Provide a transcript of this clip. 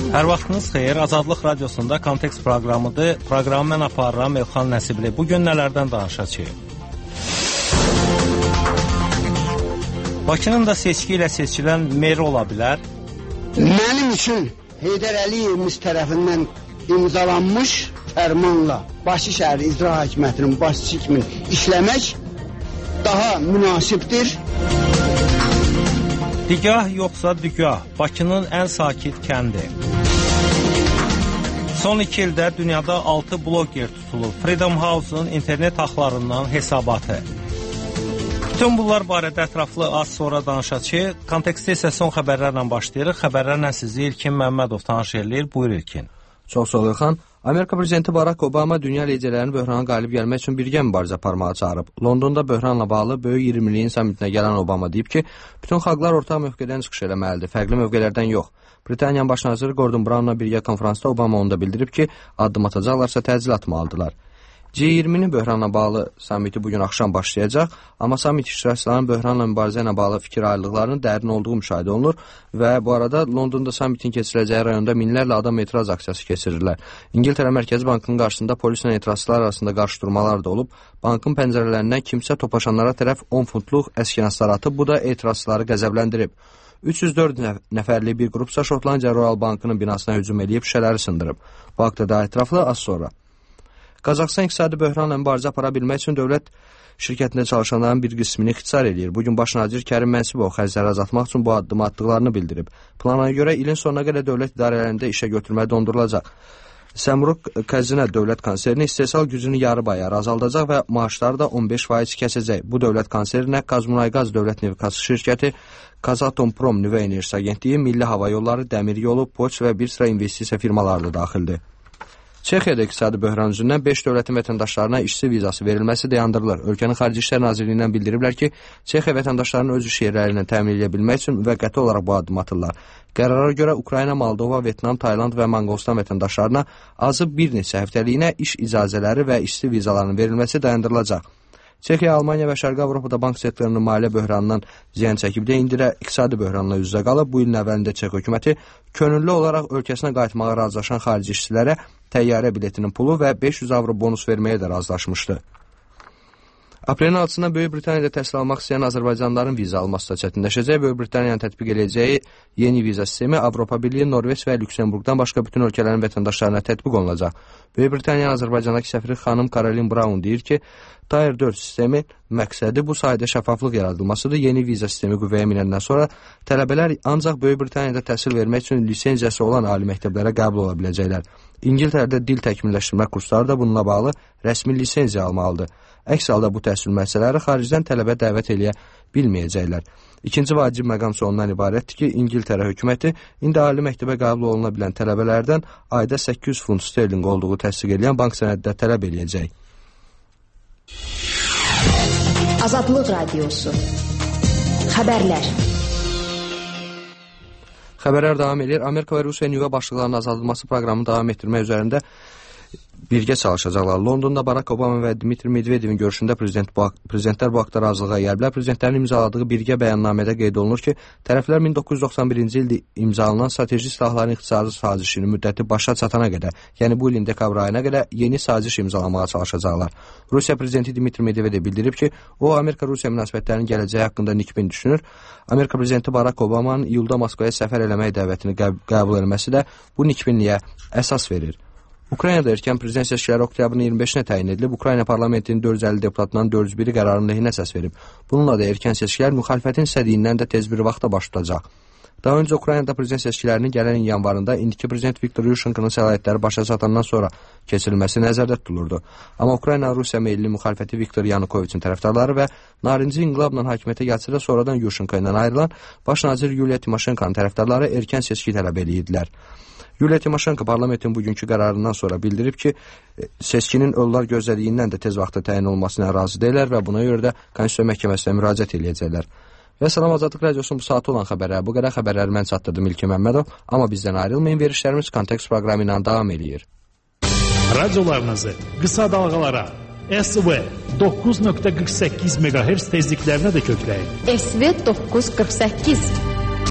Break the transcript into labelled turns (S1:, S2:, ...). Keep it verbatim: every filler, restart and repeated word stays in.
S1: Hər vaxtınız xeyir. Azadlıq Radiosunda Kontekst proqramıdır. Proqramı mən aparıram Elxan Nəsibli. Bugün nələrdən danışacağıq? Bakının da seçki ilə seçilən meri ola bilər.
S2: Mənim üçün Heydər Əliyevimiz tərəfindən imzalanmış fərmanla Bakı şəhər icra hakimiyyətinin başçısı kimi işləmək daha münasibdir.
S1: Digah yoxsa dügah, Bakının ən sakit kəndi. Son iki ildə dünyada altı bloger tutulub. Freedom House-un internet haqlarından hesabatı. Bütün bunlar barədə ətraflı az sonra danışacağıq. Kontekstdə isə son xəbərlərlə başlayırıq. Xəbərlərlə sizi İlkin Məmmədov tanış edir. Buyur İlkin.
S3: Çox sağ ol İlxan. Amerika prezidenti Barack Obama dünya liderlərinin böhrana qalib gəlmək üçün birgə mübarizə aparmağa çağırıb. Londonda böhranla bağlı böyük iyirmiliyin sammitinə gələn Obama deyib ki, bütün xalqlar ortaq mövqedən çıxış eləməlidir, fərqli mövqelərdən yox. Britaniyanın baş naziri Gordon Brownla birgə konferansda Obama onu da bildirib ki, addım atacaqlarsa təcil atmalıdırlar. G iyirminin böhranla bağlı sammiti bugün axşam başlayacaq, amma sammit iştirakçılarının böhranla mübarizə ilə bağlı fikir ayrılıqlarının dərin olduğu müşahidə olunur və bu arada Londonda sammitin keçiriləcəyi rayonda minlərlə adam etiraz aksiyası keçirirlər. İngiltərə Mərkəzi Bankının qarşısında polislə etirazçılar arasında qarşıdurmalar da olub, bankın pəncərələrindən kimsə topaşanlara tərəf on funtluq əskinaslar atıb, bu da etirazçıları qəzəbləndirib. üç yüz dörd nəfərli bir qrupsa Şotlandiya Royal Bankının binasına hücum edib şüşələri sındırıb. Bu haqda daha ətraflı az sonra. Qazaxıstan iqtisadi böhranla mübarizə apara bilmək üçün dövlət şirkətində çalışanların bir qismini ixtisar edir. Bugün baş nazir Kərim Mənsibov xərcləri azaltmaq üçün bu addımı atdıqlarını bildirib. Plana görə ilin sonuna qədər dövlət idarələrində işə götürmə dondurulacaq. Səmruk Kəzinə dövlət konserni istehsal gücünü yarı bayar azaldacaq və maaşları da on beş faiz kəsəcək. Bu dövlət konserinə Qazmunayqaz Dövlət Nefqası şirkəti, Kazatomprom Nüvə Enerjisi Agentliyi, Milli Hava Yolları, Dəmir Yolu, Poçt və bir sıra investisiya firmaları da daxildir. Çexiyada iqtisadi böhran üzündən beş dövlətin vətəndaşlarına işçi vizası verilməsi dayandırılır. Ölkənin Xarici İşlər Nazirliyindən bildiriblər ki, Çexiya vətəndaşlarının öz iş yerləri ilə təmin edə bilmək üçün müvəqqəti olaraq bu addım atırlar. Qərara görə Ukrayna, Moldova, Vyetnam, Tayland və Manqostan vətəndaşlarına azı bir neçə həftəliyinə iş icazələri və işçi vizalarının verilməsi dayandırılacaq. Çexiya, Almaniya və Şərqi Avropada bank sektorunun maliyyə böhranından ziyan çəkib də indirə iqtisadi böhranla üz-üzə qalıb. Bu ilin əvvəlində Çex hökuməti könüllü olaraq ölkəsinə qayıtmağa razılaşan xarici işçilərə təyyarə biletinin pulu və beş yüz avro bonus verməyə də razılaşmışdı. Aprelin altısından Böyük Britaniyada təhsil almaq istəyən Azərbaycanlıların viza alması da çətinləşəcək. Böyük Britaniyanın tətbiq edəcəyi yeni viza sistemi Avropa Birliyi, Norveç və Lüksemburqdan başqa bütün ölkələrin vətəndaşlarına tətbiq olunacaq. Böyük Britaniyanın Azərbaycandakı səfiri xanım Karolin Brown deyir ki, Tier dörd sistemi məqsədi bu sayədə şəffaflıq yaradılmasıdır. Yeni viza sistemi qüvvəyə minəndən sonra tələbələr ancaq Böyük Britaniyada təhsil vermək üçün lisenziyası olan ali məktəblərə qəbul ola biləcəklər. İngiltərədə dil təkmilləşdirmə kursları da bununla bağlı rəsmi lisenziya almalıdır. Əks halda bu təhsil müəssisələri xaricdən tələbə dəvət eləyə bilməyəcəklər. İkinci vacib məqam isə ondan ibarətdir ki, İngiltərə hökuməti indi ali məktəbə qəbul oluna bilən tələbələrdən ayda səkkiz yüz funt sterling olduğu təsdiq edən bank sənəddə tələb eləyəcək.
S4: Azadlıq Radiosu. Xəbərlər.
S3: Xəbərlər davam edir. Amerika və Rusiya nüvə başlıqlarının azaldılması proqramını davam etdirmək üzərində birgə çalışacaqlar. Londonda Barack Obama və Dmitri Medvedevin görüşündə prezident bu, prezidentlər bu haqda razılığa gəliblər. Prezidentlərin imzaladığı birgə bəyannamədə qeyd olunur ki, tərəflər min doqquz yüz doxsan birinci ildə imzalanan strateji silahların ixtisarı sazişinin müddəti başa çatana qədər, yəni bu ilin dekabr ayına qədər yeni saziş imzalamağa çalışacaqlar. Rusiya prezidenti Dmitri Medvedev bildirib ki, o Amerika-Rusiya münasibətlərinin gələcəyi haqqında nikbin düşünür. Amerika prezidenti Barack Obama'nın iyulda Moskvaya səfər eləmək dəvətini qəb qəbul etməsi də bu nikbinliyə əsas verir. Ukraynada erkən prezident seçkiləri oktyabrın iyirmi beşinə təyin edilib. Ukrayna parlamentinin dörd yüz əlli deputatından dörd yüz biri qərarın lehinə səs verib. Bununla da erkən seçkilər müxalifətin istədiyindən də tez bir vaxtda baş tutacaq. Daha öncə Ukraynada prezident seçkilərinin gələn yanvarında indiki prezident Viktor Yushchenko'nun səlahiyyətləri başa çatandan sonra keçirilməsi nəzərdə tutulurdu. Amma Ukrayna-Rusiya meyilli müxalifəti Viktor Yanukoviçin tərəfdarları və narıncı inqilabla hakimiyyətə gəlsə də sonradan Yushchenko ilə ayrılan baş nazir Yuliya Timoşenko'nun tərəfdarları erkən seçki tələb edirdilər. Yuliya Timoşenko parlamentin bugünkü qərarından sonra bildirib ki, seçkinin onlar gözlədiyindən də tez vaxtda təyin olmasına razı deyilər və buna görə də Konstitusiya Məhkəməsinə müraciət edəcəklər. Və Salam Azadlıq Radiosunun bu saatı olan xəbərlər bu qədər. Xəbərləri mən çatdırdım İlkin Məmmədov, amma bizdən ayrılmayın, verişlərimiz Kontekst proqramı ilə davam edir.
S5: Radiolarınızı qısa dalğalara S V doqquz nöqtə qırx səkkiz meqahertz tezliklərinə də kökləyin.
S4: S V doqquz qırx səkkiz